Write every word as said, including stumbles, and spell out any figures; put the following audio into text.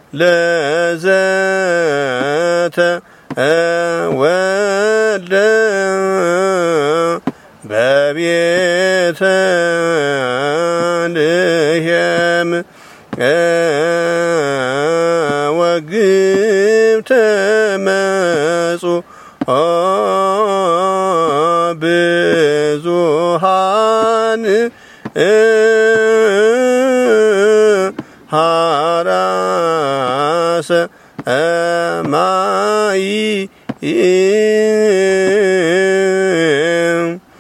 ለዘተ ወለ በቤተ ልሔም ወግብተ መጹ ብዙሃን ሀራሰ